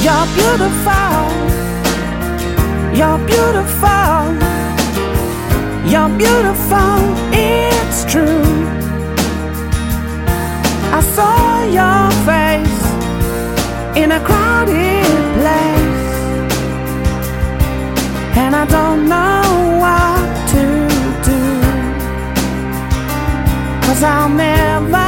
You're beautiful, you're beautiful, you're beautiful, it's true. I saw your face in a crowded place, and I don't know what to do, 'cause I'll never